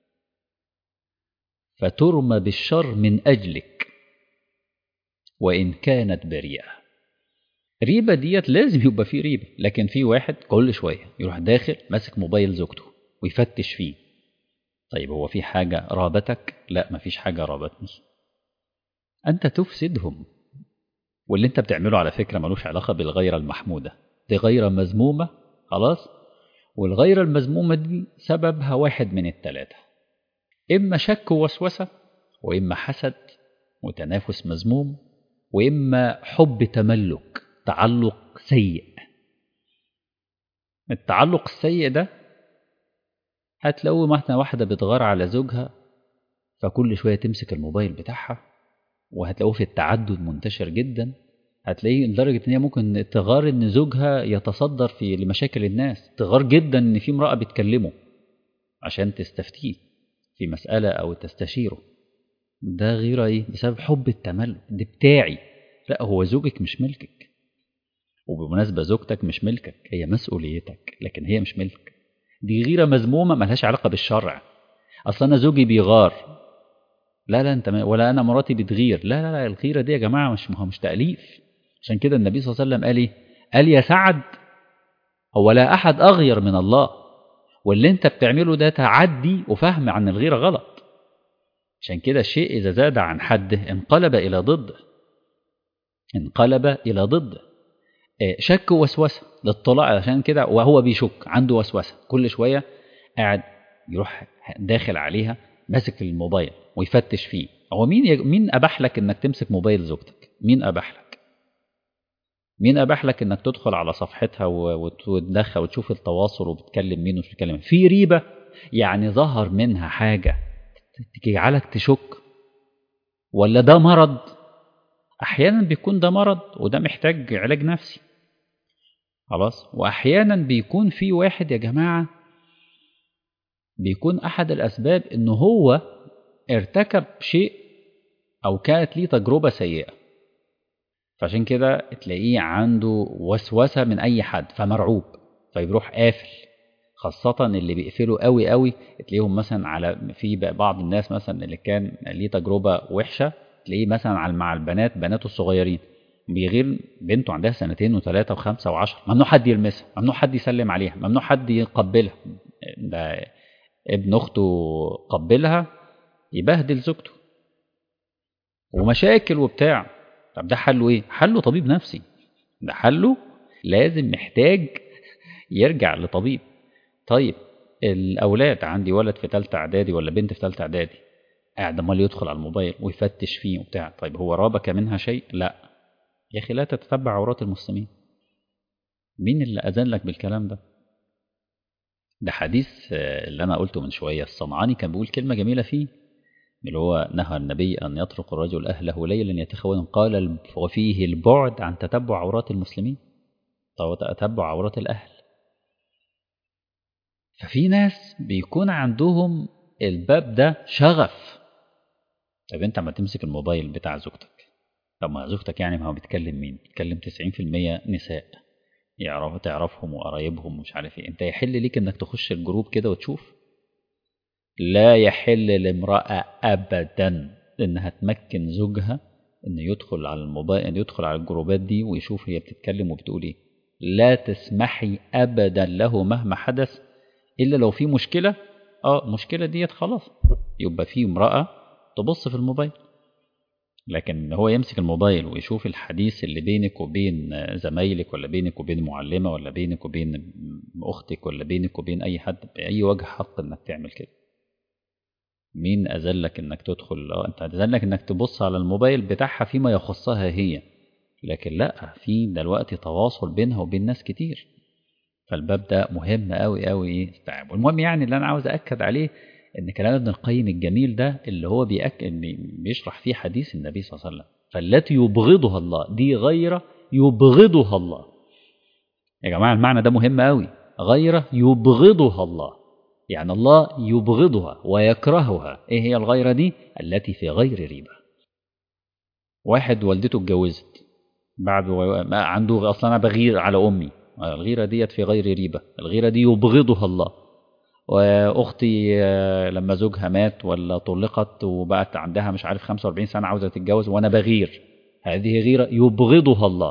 فترمى بالشر من أجلك وإن كانت بريئة. ريبة ديت لازم يبقى فيه ريبة، لكن في واحد كل شوية يروح داخل ماسك موبايل زوجته ويفتش فيه. طيب هو في حاجة رابتك؟ لا مفيش حاجة رابتني. أنت تفسدهم. واللي أنت بتعمله على فكرة ملوش علاقة بالغيرة المحمودة، دي غيرة مذمومة خلاص. والغيرة المذمومة دي سببها واحد من الثلاثة: إما شك ووسوسة، وإما حسد وتنافس مذموم، وإما حب تملك، تعلق سيء. التعلق السيء ده هتلاقوا مثلا واحدة بتغار على زوجها فكل شوية تمسك الموبايل بتاعها، وهتلاقوه في التعدد منتشر جدا. هتلاقيه لدرجة ان هي ممكن تغار ان زوجها يتصدر في لمشاكل الناس، تغار جدا ان في امرأة بتكلمه عشان تستفتيه في مسألة او تستشيره. ده غيرة ايه؟ بسبب حب التملك. ده بتاعي. لا، هو زوجك مش ملكك. وبمناسبة زوجتك مش ملكك، هي مسؤوليتك، لكن هي مش ملك. دي غيرة مذمومة ملهاش علاقة بالشرع. اصلا انا زوجي بيغار، لا انت ولا انا مراتي بتغير، لا الغيرة دي يا جماعة مش تأليف. عشان كده النبي صلى الله عليه وسلم قال ايه؟ قال يا سعد هو لا احد اغير من الله، واللي انت بتعمله ده تعدي وفهم عن الغيرة غلط. عشان كده الشيء اذا زاد عن حده انقلب الى ضده، انقلب الى ضده. شك ووسوسه للاطلاع. عشان كده وهو بيشك عنده وسوسه كل شويه قاعد يروح داخل عليها ماسك الموبايل ويفتش فيه. هو مين اباح لك انك تمسك موبايل زوجتك؟ مين اباح لك؟ مين اباح لك انك تدخل على صفحتها وتدخل وتشوف التواصل وبتكلم مين ومش بتكلم؟ في ريبه يعني ظهر منها حاجه تجعلك تشك، ولا ده مرض؟ احيانا بيكون ده مرض وده محتاج علاج نفسي خلاص. واحيانا بيكون في واحد يا جماعه بيكون احد الاسباب انه هو ارتكب شيء او كانت ليه تجربه سيئه، فعشان كده تلاقيه عنده وسوسه من اي حد فمرعوب فيروح قافل. خاصة اللي بيقفلوا قوي قوي تلاقيهم مثلا على في بعض الناس مثلا اللي كان ليه تجربة وحشة، تلاقيه مثلا مع البنات، بناته الصغيرين بيغير بنته عندها 2 و3 و5 و10، ممنوع حد يلمسها، ممنوع حد يسلم عليها، ممنوع حد يقبلها. ده ابن أخته قبلها يبهدل زوجته ومشاكل وبتاع. طب ده حله ايه؟ حله طبيب نفسي. ده حله لازم محتاج يرجع لطبيب. طيب الأولاد، عندي ولد في ثالثه إعدادي ولا بنت في ثالثه إعدادي قاعد عمال يدخل على الموبايل ويفتش فيه وبتاع. طيب هو رابك منها شيء؟ لا يا أخي، لا تتتبع عورات المسلمين. مين اللي أذن لك بالكلام ده؟ ده حديث اللي أنا قلته من شوية، الصنعاني كان بيقول كلمة جميلة فيه، اللي هو نهى النبي أن يطرق الرجل أهله ليلا يتخون، قال وفيه البعد عن تتبع عورات المسلمين. طب تتبع عورات الأهل. ففي ناس بيكون عندهم الباب ده شغف. طب انت ما تمسك الموبايل بتاع زوجتك، طب ما زوجتك يعني ما هو بيتكلم مين؟ بيتكلم 90% نساء تعرفهم وقرايبهم ومش عارف ايه. انت يحل ليك انك تخش الجروب كده وتشوف؟ لا يحل لامرأة ابدا إنها تمكن زوجها إنه يدخل على الموبايل، إنه يدخل على الجروبات دي ويشوف هي بتتكلم وبتقول إيه. لا تسمحي أبدا له مهما حدث إلا لو في مشكلة. المشكلة ديت خلاص يبقى في امرأة تبص في الموبايل، لكن هو يمسك الموبايل ويشوف الحديث اللي بينك وبين زمايلك، ولا بينك وبين معلمة، ولا بينك وبين أختك، ولا بينك وبين أي حد، بأي وجه حق إنك تعمل كده؟ مين أذلك إنك تدخل؟ أنت أذلك إنك تبص على الموبايل بتاعها فيما يخصها هي، لكن لا، في دلوقتي تواصل بينها وبين ناس كتير. فالباب ده مهم قوي قوي استيعابه. المهم يعني اللي أنا عاوز أكد عليه إن كلام ابن القيم الجميل ده اللي هو بيشرح فيه حديث النبي صلى الله عليه وسلم، فالتي يبغضها الله دي غيرة يبغضها الله. يا جماعة المعنى ده مهم قوي، غيرة يبغضها الله، يعني الله يبغضها ويكرهها. ايه هي الغيرة دي؟ التي في غير ريبة. واحد والدته اتجوزت بعد ما عنده اصلا انا بغير على امي، الغيرة ديت في غير ريبة، الغيرة دي يبغضها الله. واختي لما زوجها مات ولا طلقت وبقت عندها مش عارف 45 سنة عاوزة تتجوز وانا بغير، هذه غيرة يبغضها الله.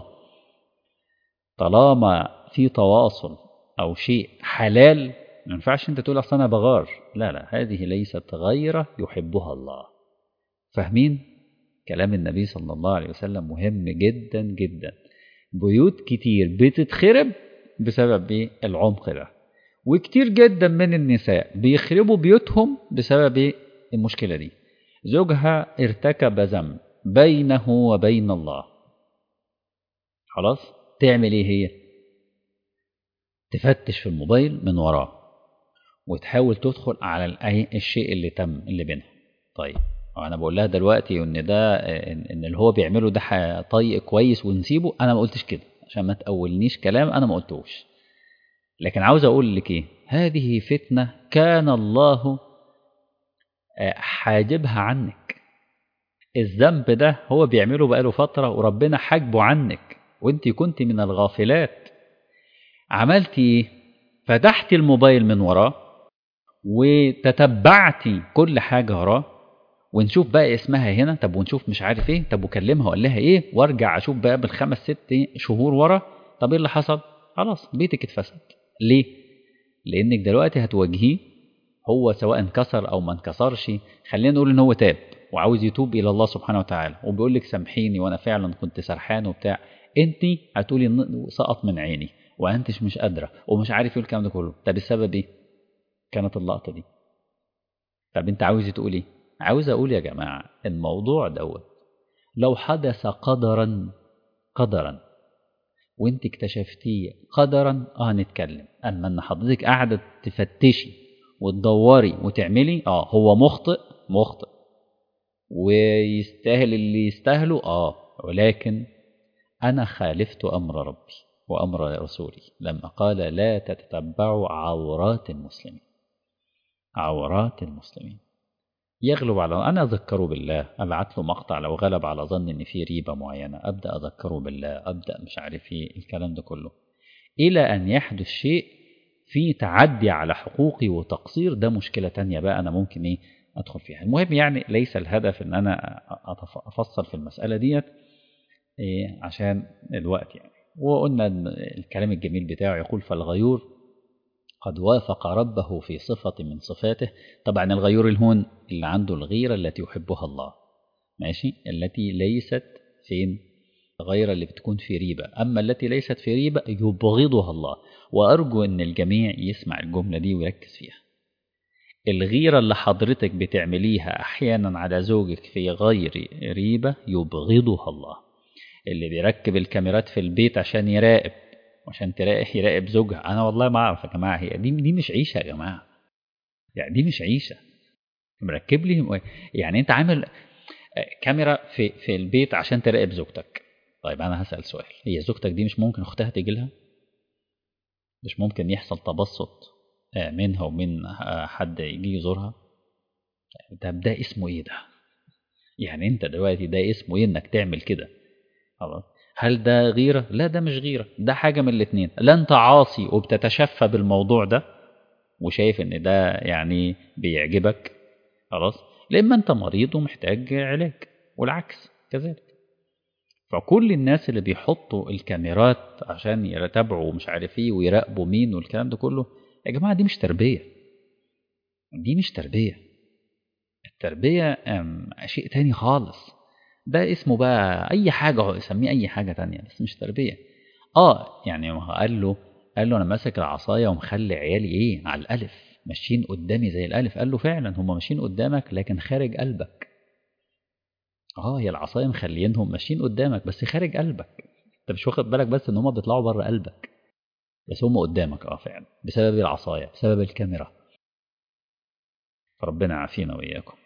طالما في تواصل او شيء حلال ما ينفعش انت تقول اصل انا بغار، لا، هذه ليست غيرة يحبها الله. فاهمين؟ كلام النبي صلى الله عليه وسلم مهم جدا جدا. بيوت كتير بتتخرب بسبب العمق ده، وكتير جدا من النساء بيخربوا بيوتهم بسبب المشكلة دي. زوجها ارتكب ذنب بينه وبين الله، خلاص تعمل ايه هي؟ تفتش في الموبايل من وراه وتحاول تدخل على الشيء اللي تم اللي بينها. طيب انا بقول لها دلوقتي ان ده ان اللي هو بيعمله ده طيق كويس ونسيبه، انا ما قلتش كده عشان ما تقولنيش كلام انا ما قلتوش، لكن عاوز اقول لك ايه، هذه فتنة كان الله حاجبها عنك. الذنب ده هو بيعمله بقاله فترة وربنا حاجبه عنك وانت كنت من الغافلات. عملتي ايه؟ فتحتي الموبايل من وراه وتتبعتي كل حاجة وراه، ونشوف بقى اسمها هنا، طب ونشوف مش عارف ايه، طب وكلمها وقال لها ايه، وارجع اشوف بقى بالخمس ست شهور ورا، طب ايه اللي حصل؟ خلاص بيتك اتفسد. ليه؟ لانك دلوقتي هتواجهيه هو سواء انكسر او ما انكسرش، خلينا نقول ان هو تاب وعاوز يتوب الى الله سبحانه وتعالى وبيقول لك سامحيني وانا فعلا كنت سرحان وبتاع، انت هتقولي سقط من عيني وانتش مش قادره ومش عارف ايه الكلام ده كله. طب السبب ايه؟ كانت اللقطه دي. طب انت عاوز تقول ايه؟ عاوز اقول يا جماعه الموضوع دوت لو حدث قدرا وانت اكتشفتيه قدرا نتكلم، اما ان حضرتك قاعده تفتشي وتدوري وتعملي هو مخطئ ويستاهل اللي يستاهله ولكن انا خالفت امر ربي وامر رسولي لما قال لا تتتبعوا عورات المسلمين. يغلب على أنا أذكره بالله، أبعت له مقطع لو غلب على ظن إن في ريبة معينة أبدأ أذكره بالله، أبدأ مش عارف إيه الكلام ده كله، إلى أن يحدث شيء في تعدي على حقوقي وتقصير. ده مشكلة تانية بقى أنا ممكن أدخل فيها. المهم يعني ليس الهدف إن أنا أفصل في المسألة ديت عشان الوقت يعني. وقلنا الكلام الجميل بتاعه يقول فالغيور قد وافق ربه في صفة من صفاته. طبعا الغيور الهون اللي عنده الغيرة التي يحبها الله، ماشي، التي ليست فين؟ غيرة اللي بتكون في ريبة. أما التي ليست في ريبة يبغضها الله. وأرجو أن الجميع يسمع الجملة دي ويركز فيها. الغيرة اللي حضرتك بتعمليها أحيانا على زوجك في غير ريبة يبغضها الله. اللي بيركب الكاميرات في البيت عشان يراقب عشان يراقب زوجها، انا والله ما اعرف يا جماعه، هي دي مش عيشه يا جماعه، يعني دي مش عيشه. مركب لي يعني انت عامل كاميرا في البيت عشان تراقب زوجتك. طيب انا هسال سؤال، هي زوجتك دي مش ممكن اختها تيجي لها؟ مش ممكن يحصل تبسط منها ومن حد يجي يزورها؟ ده اسمه ايه ده؟ يعني انت دلوقتي ده اسمه ايه انك تعمل كده؟ خلاص، هل ده غيرة؟ لا ده مش غيرة، ده حاجة من الاتنين، لا انت عاصي وبتتشفى بالموضوع ده وشايف ان ده يعني بيعجبك، خلاص، لما أنت مريض ومحتاج علاج، والعكس كذلك. فكل الناس اللي بيحطوا الكاميرات عشان يتابعوا مش عارف ايه ويراقبوا مين والكلام ده كله، يا جماعة دي مش تربية، دي مش تربية. التربية شيء تاني خالص، ده اسمه بقى أي حاجة، يسميه أي حاجة تانية، بس مش تربية. يعني ما هو قال له أنا ماسك العصاية ومخلي عيالي إيه على الألف، ماشيين قدامي زي الألف. قال له فعلا هم ماشيين قدامك لكن خارج قلبك. هي العصاية مخلينهم ماشيين قدامك بس خارج قلبك، انت مش واخد بالك بس ان هم بيطلعوا بره قلبك، بس هم قدامك فعلا بسبب العصاية، بسبب الكاميرا. فربنا يعافينا وإياكم.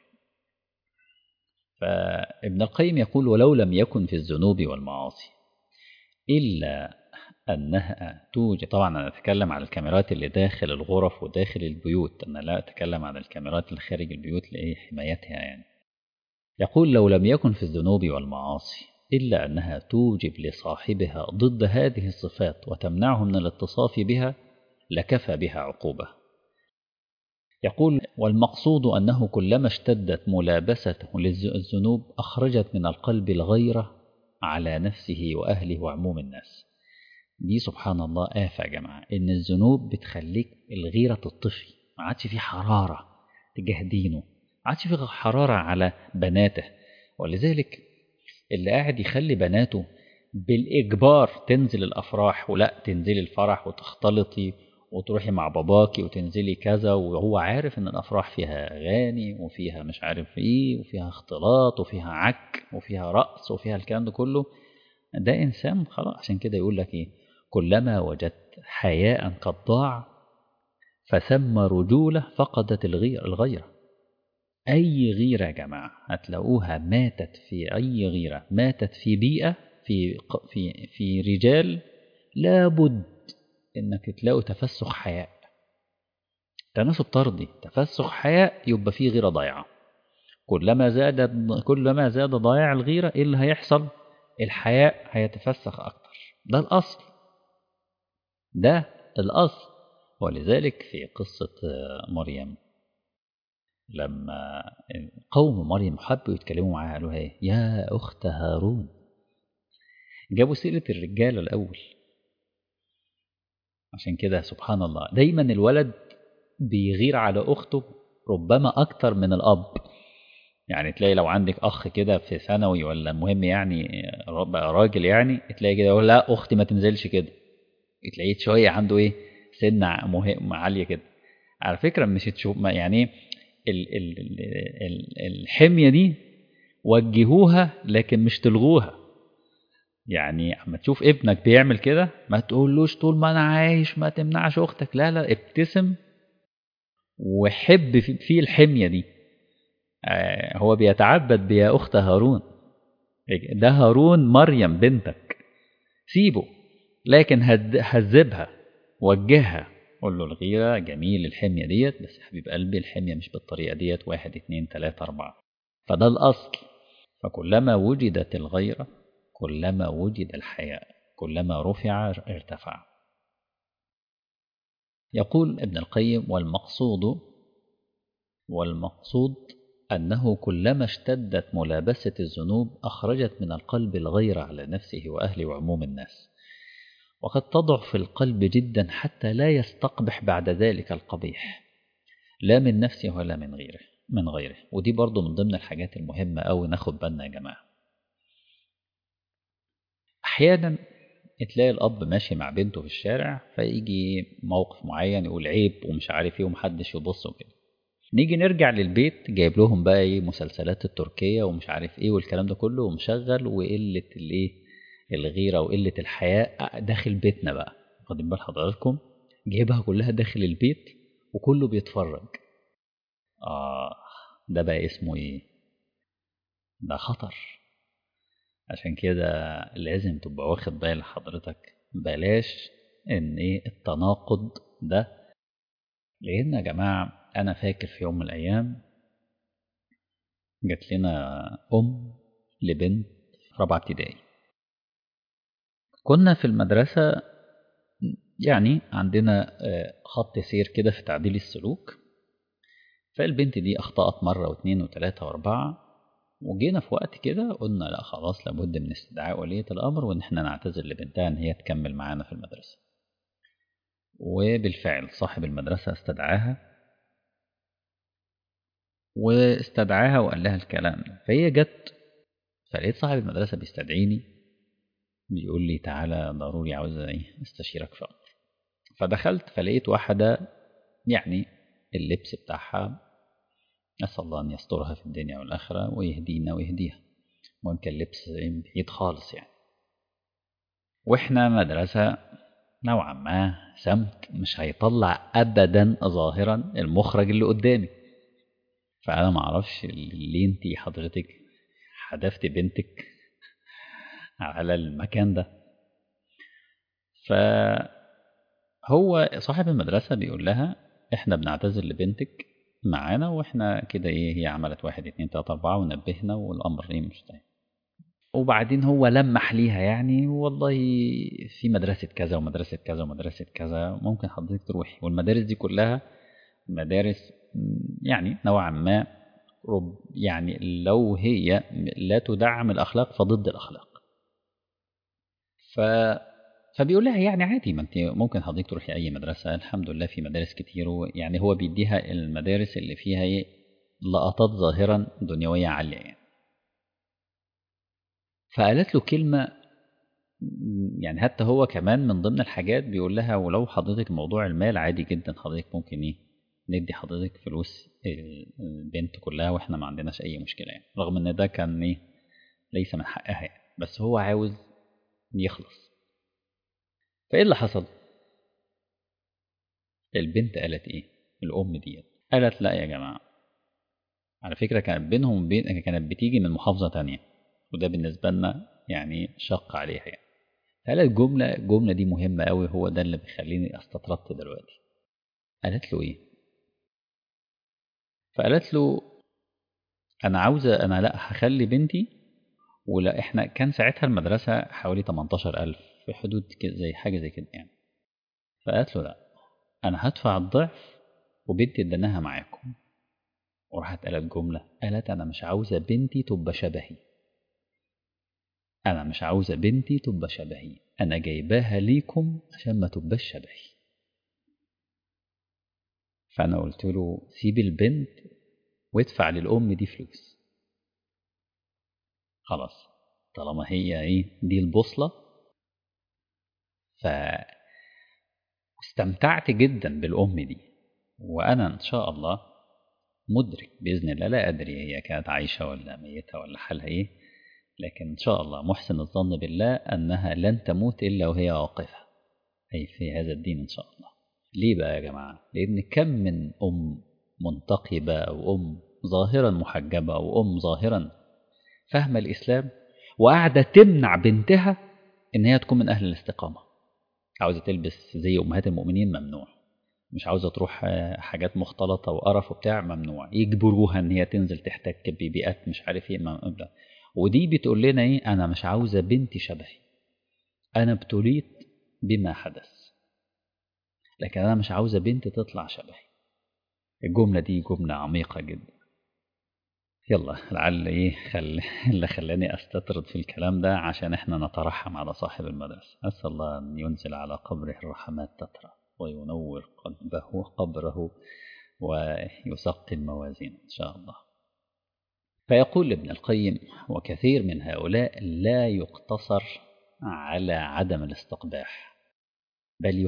فابن القيم يقول ولو لم يكن في الذنوب والمعاصي إلا أنها توجد. طبعا أنا أتكلم عن الكاميرات اللي داخل الغرف وداخل البيوت، أنا لا أتكلم عن الكاميرات اللي خارج البيوت لحمايتها يعني. يقول لو لم يكن في الذنوب والمعاصي إلا أنها توجب لصاحبها ضد هذه الصفات وتمنعه من الاتصاف بها لكفى بها عقوبة. يقول والمقصود أنه كلما اشتدت ملابسته للذنوب أخرجت من القلب الغيرة على نفسه وأهله وعموم الناس. دي سبحان الله آفة يا جماعة، إن الذنوب بتخليك الغيرة تطفي، ما عادش في حرارة تجاه دينه، ما عادش في حرارة على بناته. ولذلك اللي قاعد يخلي بناته بالإجبار تنزل الأفراح، ولا تنزلي الفرح وتختلطي وتروحي مع باباكي وتنزلي كذا، وهو عارف ان الافراح فيها اغاني وفيها مش عارف ايه وفيها اختلاط وفيها عك وفيها رقص وفيها الكلام ده كله، ده انسان خلاص. عشان كده يقول لك ايه، كلما وجدت حياء قد ضاع فثم رجوله فقدت الغيرة. اي غيرة يا جماعة هتلاقوها ماتت في اي غيرة ماتت في بيئة في رجال لابد انك تلاقوا تفسخ حياء، تناسب طردي، تفسخ حياء، يبقى فيه غيرة ضايعة. كلما زاد ضياع الغيرة ايه اللي هيحصل؟ الحياء هيتفسخ اكتر. ده الاصل، ده الاصل. ولذلك في قصة مريم لما قوم مريم حبوا يتكلموا معاها قالوا ايه يا اخت هارون، جابوا سيرة الرجالة الاول. عشان كده سبحان الله دايما الولد بيغير على أخته ربما أكتر من الأب. يعني تلاقي لو عندك أخ كده في ثانوي ولا مهم يعني بقى راجل، يعني تلاقي كده يقول لا أختي ما تنزلش كده، تلاقيه شوية عنده إيه سنة مهم عالية كده. على فكرة مش تشوف يعني الحمية دي وجهوها لكن مش تلغوها. يعني اما تشوف ابنك بيعمل كده ما تقولوش طول ما انا عايش ما تمنعش اختك، لا ابتسم وحب فيه الحمية دي. هو بيتعبد بيا أخت هارون، ده هارون مريم بنتك، سيبه لكن هذبها وجهها، قول له الغيرة جميل الحمية ديت، بس حبيب قلبي الحمية مش بالطريقة ديت، 1 2 3 4. فده الأصل. فكلما وجدت الغيرة كلما وجد الحياء، كلما رفع ارتفع. يقول ابن القيم والمقصود أنه كلما اشتدت ملابسة الذنوب أخرجت من القلب الغيرة على نفسه وأهله وعموم الناس، وقد تضعف القلب جدا حتى لا يستقبح بعد ذلك القبيح لا من نفسه ولا من غيره. ودي برضو من ضمن الحاجات المهمة أوي ناخد بالنا يا جماعة. أحيانا تلاقي الأب ماشي مع بنته في الشارع فيجي موقف معين يقول عيب ومش عارف ايه ومحدش يبص وكده، نيجي نرجع للبيت جايب لهم بقى ايه مسلسلات التركية ومش عارف ايه والكلام ده كله ومشغل، وقلة الايه الغيرة وقلة الحياء داخل بيتنا بقى. واخدين بال حضراتكم؟ جايبها كلها داخل البيت وكله بيتفرج. ده بقى اسمه ايه؟ ده خطر. عشان كده لازم تبقى واخد بال حضرتك، بلاش ان ايه التناقض ده. لان يا جماعة انا فاكر في يوم من الايام جات لنا لبنت في 4 ابتدائي. كنا في المدرسة يعني عندنا خط سير كده في تعديل السلوك، فالبنت دي أخطأت مرة واثنين وثلاثة وأربعة، وجينا في وقت كده قلنا لا خلاص لابد من استدعاء ولية الأمر وإن احنا نعتذر لبنتها إن هي تكمل معانا في المدرسة. وبالفعل صاحب المدرسة استدعاها وقال لها الكلام ده. فهي جت، فلقيت صاحب المدرسة بيستدعيني بيقول لي تعالى ضروري عاوز استشيرك في أمر. فدخلت فلقيت واحدة يعني اللبس بتاعها أسأل الله أن يسترها في الدنيا والآخرة ويهدينا ويهديها، ممكن لبس بعيد خالص يعني. وإحنا مدرسة نوعا ما سمت مش هيطلع أبدا ظاهرا المخرج اللي قدامي. فأنا معرفش اللي انتي حضرتك حدفت بنتك على المكان ده. فهو صاحب المدرسة بيقول لها احنا بنعتذر لبنتك معانا واحنا كده هي عملت 1 2 3 4 ونبهنا والأمر مش طيب. وبعدين هو لمح ليها يعني والله في مدرسة كذا ومدرسة كذا ومدرسة كذا ممكن حضرتك تروحي، والمدارس دي كلها مدارس يعني نوعا ما يعني لو هي لا تدعم الأخلاق فضد الأخلاق. فبيقول لها يعني عادي ما انت ممكن حضرتك تروحي أي مدرسة، الحمد لله في مدارس كتير، يعني هو بيديها المدارس اللي فيها لقطات ظاهرا دنيوية عالية يعني. فقالت له كلمة يعني حتى هو كمان من ضمن الحاجات بيقول لها ولو حضرتك موضوع المال عادي جدا حضرتك ممكن ندي حضرتك فلوس البنت كلها واحنا ما عندناش اي مشكلة يعني، رغم ان ده كان ليس من حقها يعني، بس هو عاوز يخلص. فايه اللي حصل؟ البنت قالت الام دي قالت لا يا جماعة على فكرة كانت بينهم كانت بتيجي من محافظة تانية وده بالنسبة لنا يعني شق عليها يعني. قالت الجملة دي مهمة قوي، هو ده اللي بيخليني استطردت دلوقتي. قالت له فقالت له أنا لا هخلي بنتي، ولا إحنا كان ساعتها المدرسة حوالي 18,000 في حدود كده زي حاجة زي كده يعني. فقالت له لا أنا هدفع الضعف وبنتي ادناها معاكم. وراحت قالت جملة، قالت أنا مش عاوزة بنتي تبقى شبهي، أنا مش عاوزة بنتي تبقى شبهي، أنا جايباها ليكم عشان ما تبقاش شبهي. فأنا قلت له سيب البنت وادفع للأم دي فلوس خلاص طالما هي دي البوصلة. فاستمتعت جدا بالأم دي، وأنا إن شاء الله مدرك بإذن الله، لا أدري هي كانت عايشة ولا ميتة ولا حالها لكن إن شاء الله محسن الظن بالله أنها لن تموت إلا وهي واقفة أي في هذا الدين إن شاء الله. ليه بقى يا جماعة؟ لأن كم من أم منتقبة أو أم ظاهرا محجبة أو أم ظاهرا فاهمة الإسلام وقاعدة تمنع بنتها إن هي تكون من أهل الاستقامة. عاوزة تلبس زي أمهات المؤمنين ممنوع، مش عاوزة تروح حاجات مختلطة وقرف وبتاع ممنوع، يجبروها إن هي تنزل تحتك ببيئات مش عارف ممنوع. ودي بتقول لنا أنا مش عاوزة بنتي شبهي، أنا ابتليت بما حدث لكن أنا مش عاوزة بنتي تطلع شبهي. الجملة دي جملة عميقة جدا. يلا لعل اللي خلاني استطرد في الكلام ده عشان احنا نترحم على صاحب المدرسة. أسأل الله أن ينزل على قبره الرحمات تترى وينور قبره ويثقل موازين إن شاء الله. فيقول ابن القيم وكثير من هؤلاء لا يقتصر على عدم الاستقباح بل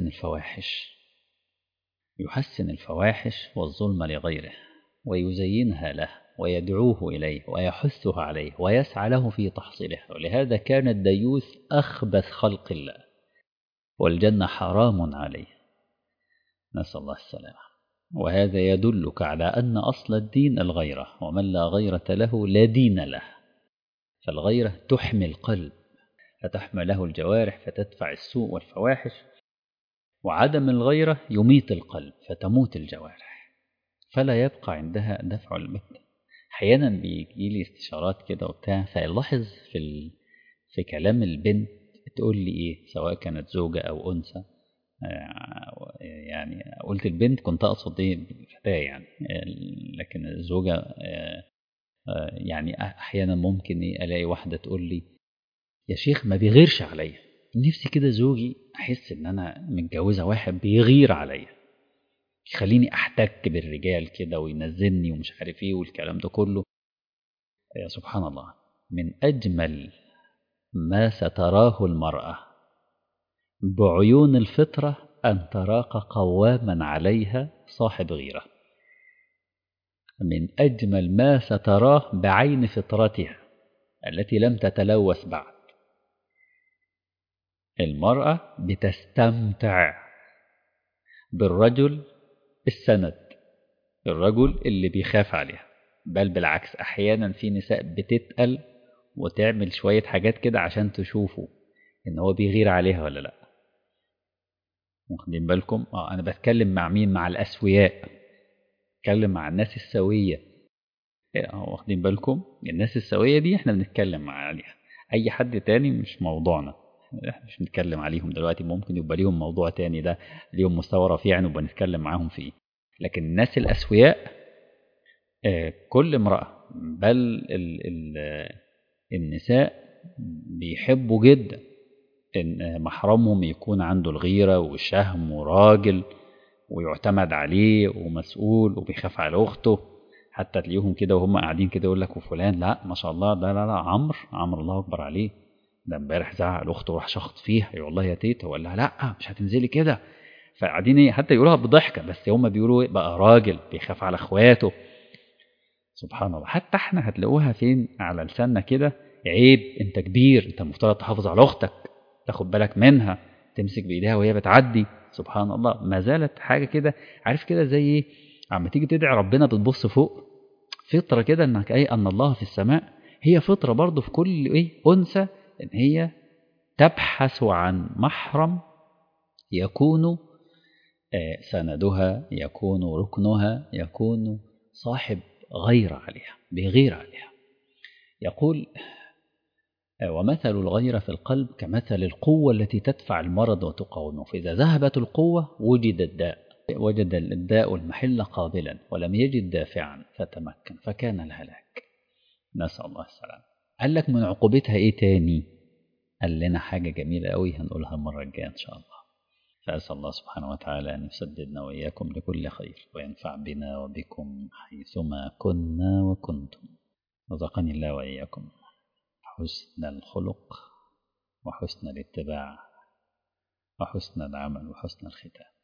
يحسن الفواحش والظلم لغيره ويزينها له ويدعوه إليه ويحثه عليه ويسعى له في تحصيله. ولهذا كان الديوث أخبث خلق الله والجنة حرام عليه، نسأل الله السلامة. وهذا يدلك على أن أصل الدين الغيرة، ومن لا غيرة له لا دين له. فالغيرة تحمي القلب فتحمى له الجوارح فتدفع السوء والفواحش، وعدم الغيرة يميت القلب فتموت الجوارح فلا يبقى عندها دفع المثل. احيانا بيجي لي استشارات كده وبتاع فيلاحظ في كلام البنت تقول لي سواء كانت زوجة أو أنثى يعني قلت البنت كنت أقصد إيه الفتاة يعني، لكن الزوجة يعني أحيانا ممكن ألاقي واحدة تقول لي يا شيخ ما بيغيرش عليا، نفسي كده زوجي أحس إن أنا متجوزة واحد بيغير عليا، يخليني أحتك بالرجال كده وينزلني ومش عارف إيه والكلام ده كله. يا سبحان الله، من أجمل ما ستراه المرأة بعيون الفطرة أن تراك قواما عليها صاحب غيرة. من أجمل ما ستراه بعين فطرتها التي لم تتلوث بعد. المرأة بتستمتع بالرجل السند، الرجل اللي بيخاف عليها، بل بالعكس أحيانا في نساء بتتقل وتعمل شوية حاجات كده عشان تشوفوا إن هو بيغير عليها ولا لأ. واخدين بالكم؟ أنا بتكلم مع مين؟ مع الأسوياء، بتكلم مع الناس السوية. واخدين بالكم؟ الناس السوية دي احنا بنتكلم عليها، أي حد تاني مش موضوعنا، احنا مش بنتكلم عليهم دلوقتي، ممكن يبقى ليهم موضوع تاني، ده ليهم مستوى رفيع نبقى نتكلم معاهم فيه. لكن الناس الأسوياء كل امرأة، بل النساء بيحبوا جدا إن محرمهم يكون عنده الغيرة والشهم وراجل ويعتمد عليه ومسؤول وبيخاف على أخته. حتى تلاقيهم كده وهم قاعدين كده يقول لك وفلان لا ما شاء الله، ده لا عمرو الله أكبر عليه، ده امبارح زعق لأخته وراح شخط فيها، يقول والله يا تيتا، ولا لا مش هتنزلي كده. فقاعدين ايه، حتى يقولوها بضحكة بس هم بيقولوا بقى راجل بيخاف على اخواته. سبحان الله. حتى احنا هتلاقوها فين على لساننا كده، عيب، انت كبير، انت المفترض تحافظ على اختك، تاخد بالك منها، تمسك بايديها وهي بتعدي. سبحان الله، ما زالت حاجه كده، عارف كده زي ايه، عم تيجي تدعي ربنا بتبص فوق، فطره كده انك ايه، ان الله في السماء. هي فطره برضه في كل ايه انثى ان هي تبحث عن محرم يكون سندها، يكون ركنها، يكون صاحب غير عليها، بغير عليها. يقول ومثل الغيرة في القلب كمثل القوة التي تدفع المرض وتقاومه، فإذا ذهبت القوة وجد الداء، وجد الداء المحل قابلا، ولم يجد دافعا فتمكن فكان الهلاك. نسأل الله السلام. قال لك من عقوبتها ايه تاني؟ قال لنا حاجة جميلة قوي هنقولها المرة الجاية إن شاء الله. فأسأل الله سبحانه وتعالى أن يسددنا وإياكم لكل خير، وينفع بنا وبكم حيثما كنا وكنتم. رزقني الله وإياكم حسن الخلق وحسن الاتباع وحسن العمل وحسن الختام.